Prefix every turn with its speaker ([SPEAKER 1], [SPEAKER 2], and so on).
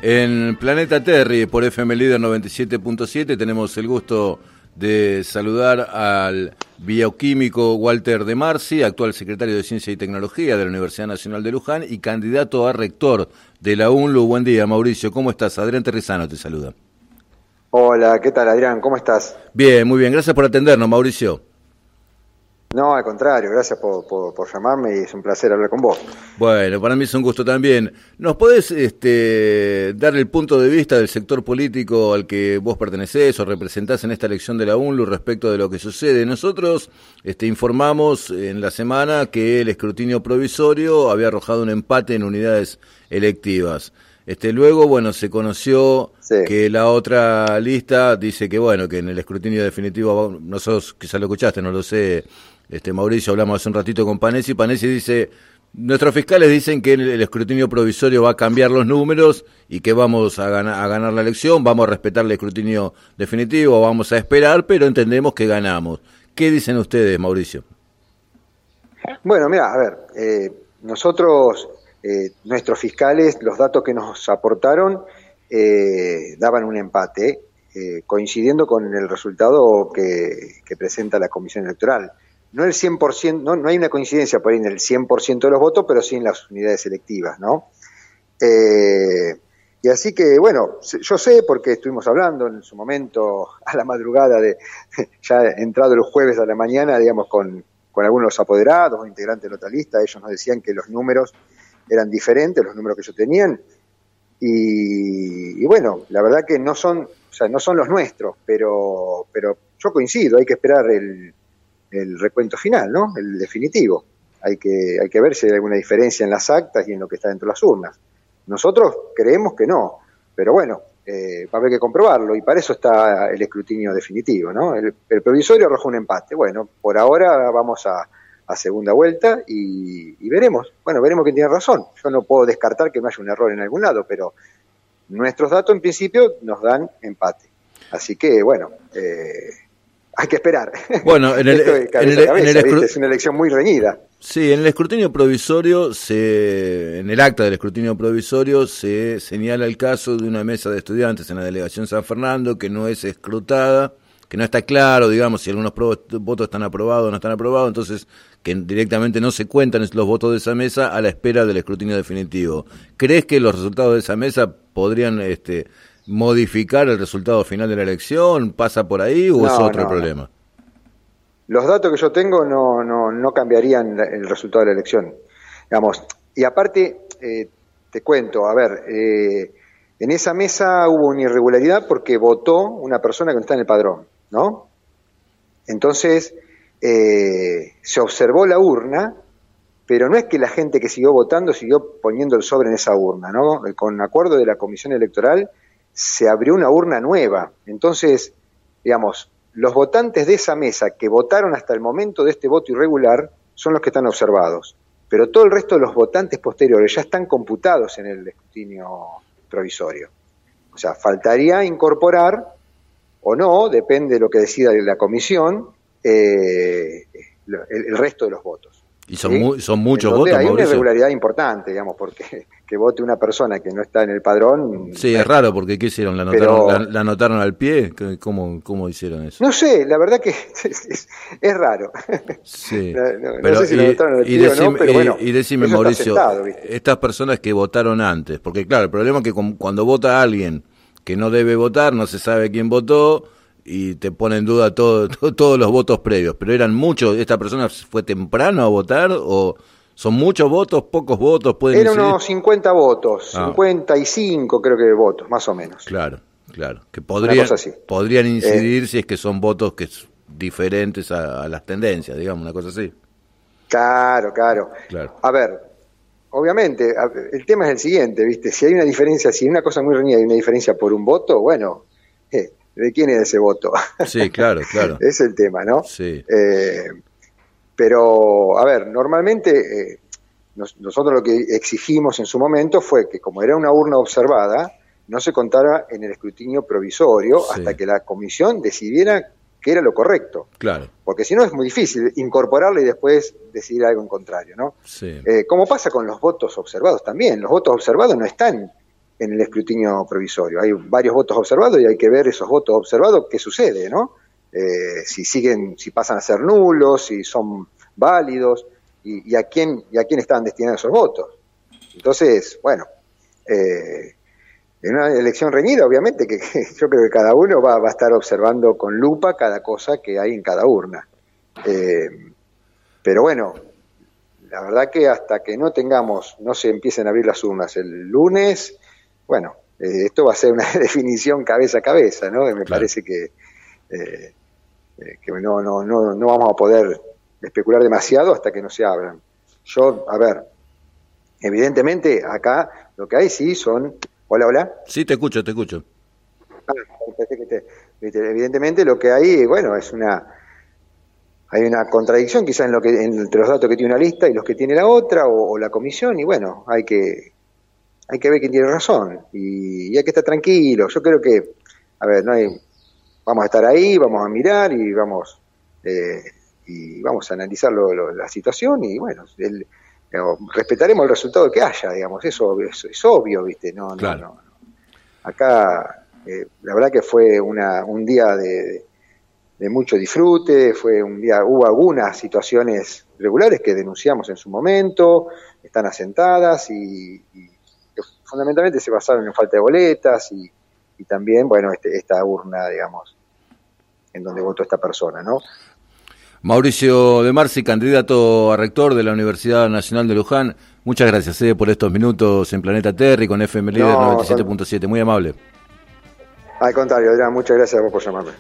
[SPEAKER 1] En Planeta Terry, por FM Líder 97.7, tenemos el gusto de saludar al bioquímico Walter De Marsi, actual secretario de Ciencia y Tecnología de la Universidad Nacional de Luján y candidato a rector de la UNLU. Buen día, Mauricio. ¿Cómo estás? Adrián Terrizano te saluda.
[SPEAKER 2] Hola, ¿qué tal, Adrián? ¿Cómo estás?
[SPEAKER 1] Bien, muy bien. Gracias por atendernos, Mauricio.
[SPEAKER 2] No, al contrario, gracias por llamarme y es un placer hablar con vos.
[SPEAKER 1] Bueno, para mí es un gusto también. ¿Nos podés dar el punto de vista del sector político al que vos pertenecés o representás en esta elección de la UNLU respecto de lo que sucede? Nosotros informamos en la semana que el escrutinio provisorio había arrojado un empate en unidades electivas. Luego, bueno, se conoció que la otra lista dice que, bueno, que en el escrutinio definitivo, nosotros quizás lo escuchaste, no lo sé, Mauricio, hablamos hace un ratito con Panesi dice, nuestros fiscales dicen que el escrutinio provisorio va a cambiar los números y que vamos a ganar la elección, vamos a respetar el escrutinio definitivo, vamos a esperar, pero entendemos que ganamos. ¿Qué dicen ustedes, Mauricio?
[SPEAKER 2] Bueno, mira, a ver, nosotros... nuestros fiscales, los datos que nos aportaron daban un empate, coincidiendo con el resultado que presenta la Comisión Electoral. No el 100%, no hay una coincidencia por ahí en el 100% de los votos, pero sí en las unidades electivas, ¿no? Y así que, bueno, yo sé porque estuvimos hablando en su momento a la madrugada, ya entrado los jueves a la mañana, digamos, con algunos apoderados o integrantes de la otra lista. Ellos nos decían que los números eran diferentes, los números que ellos tenían, y bueno, la verdad que no son los nuestros, pero yo coincido, hay que esperar el recuento final, ¿no? El definitivo. Hay que ver si hay alguna diferencia en las actas y en lo que está dentro de las urnas. Nosotros creemos que no, pero bueno, va a haber que comprobarlo, y para eso está el escrutinio definitivo, ¿no? El provisorio arrojó un empate. Bueno, por ahora vamos a segunda vuelta y veremos. Bueno, veremos quién tiene razón. Yo no puedo descartar que no haya un error en algún lado, pero nuestros datos en principio nos dan empate. Así que, bueno, hay que esperar.
[SPEAKER 1] Bueno,
[SPEAKER 2] es una elección muy reñida.
[SPEAKER 1] Sí, en el escrutinio provisorio, en el acta del escrutinio provisorio se señala el caso de una mesa de estudiantes en la delegación San Fernando que no es escrutada, que no está claro, digamos, si algunos votos están aprobados o no están aprobados, entonces que directamente no se cuentan los votos de esa mesa a la espera del escrutinio definitivo. ¿Crees que los resultados de esa mesa podrían modificar el resultado final de la elección? ¿Pasa por ahí o es otro problema? No.
[SPEAKER 2] Los datos que yo tengo no cambiarían el resultado de la elección, digamos. Y aparte, te cuento, a ver, en esa mesa hubo una irregularidad porque votó una persona que no está en el padrón, ¿no? Entonces, se observó la urna, pero no es que la gente que siguió votando siguió poniendo el sobre en esa urna, ¿no? Con acuerdo de la Comisión Electoral se abrió una urna nueva. Entonces, digamos, los votantes de esa mesa que votaron hasta el momento de este voto irregular son los que están observados, pero todo el resto de los votantes posteriores ya están computados en el escrutinio provisorio. O sea, faltaría incorporar o no, depende de lo que decida la comisión, el resto de los votos.
[SPEAKER 1] ¿Y son muchos votos,
[SPEAKER 2] hay
[SPEAKER 1] Mauricio?
[SPEAKER 2] Una irregularidad importante, digamos, porque que vote una persona que no está en el padrón...
[SPEAKER 1] Sí, es raro, porque ¿qué hicieron? ¿La anotaron al pie? ¿Cómo hicieron eso?
[SPEAKER 2] No sé, la verdad que es raro.
[SPEAKER 1] Sí.
[SPEAKER 2] No sé si lo anotaron al pie o no, pero bueno...
[SPEAKER 1] Y decime, Mauricio, estas personas que votaron antes, porque claro, el problema es que cuando vota alguien que no debe votar, no se sabe quién votó, y te pone en duda todos los votos previos, pero eran muchos. ¿Esta persona fue temprano a votar o son muchos votos, pocos votos?
[SPEAKER 2] Eran unos 50 votos, 55 creo que votos, más o menos.
[SPEAKER 1] Claro, que podrían incidir si es que son votos que diferentes a las tendencias, digamos, una cosa así.
[SPEAKER 2] Claro. A ver, obviamente, el tema es el siguiente, ¿viste? Si hay una diferencia, si hay una cosa muy reñida y una diferencia por un voto, bueno... ¿de quién es ese voto?
[SPEAKER 1] Sí, claro.
[SPEAKER 2] Es el tema, ¿no?
[SPEAKER 1] Sí.
[SPEAKER 2] Pero, a ver, normalmente nosotros lo que exigimos en su momento fue que, como era una urna observada, no se contara en el escrutinio provisorio hasta que la comisión decidiera que era lo correcto.
[SPEAKER 1] Claro.
[SPEAKER 2] Porque si no es muy difícil incorporarla y después decidir algo en contrario, ¿no?
[SPEAKER 1] Sí.
[SPEAKER 2] Como pasa con los votos observados también. Los votos observados no están en el escrutinio provisorio. Hay varios votos observados y hay que ver esos votos observados qué sucede, ¿no? Si pasan a ser nulos, si son válidos y a quién estaban destinados esos votos. Entonces, bueno, en una elección reñida, obviamente, que yo creo que cada uno va a estar observando con lupa cada cosa que hay en cada urna. Pero bueno, la verdad que hasta que no se empiecen a abrir las urnas el lunes, bueno, esto va a ser una definición cabeza a cabeza, ¿no? Me parece que no vamos a poder especular demasiado hasta que no se abran. A ver, evidentemente acá lo que hay sí son... Hola.
[SPEAKER 1] Sí, te escucho.
[SPEAKER 2] Evidentemente lo que hay, bueno, hay una contradicción quizás entre los datos que tiene una lista y los que tiene la otra, o la comisión, y bueno, hay que ver quién tiene razón, y hay que estar tranquilo. Yo creo que, a ver, vamos a estar ahí, vamos a mirar y vamos a analizar la situación, y bueno, respetaremos el resultado que haya, digamos, eso es obvio, ¿viste?
[SPEAKER 1] Claro.
[SPEAKER 2] No. Acá, la verdad que fue un día de mucho disfrute, hubo algunas situaciones regulares que denunciamos en su momento, están asentadas y que fundamentalmente se basaron en falta de boletas y también, bueno, esta urna, digamos, en donde votó esta persona, ¿no?
[SPEAKER 1] Mauricio De Marsi, candidato a rector de la Universidad Nacional de Luján, muchas gracias por estos minutos en Planeta Terry con FM Líder 97.7, muy amable.
[SPEAKER 2] Al contrario, Adrián, muchas gracias a vos por llamarme.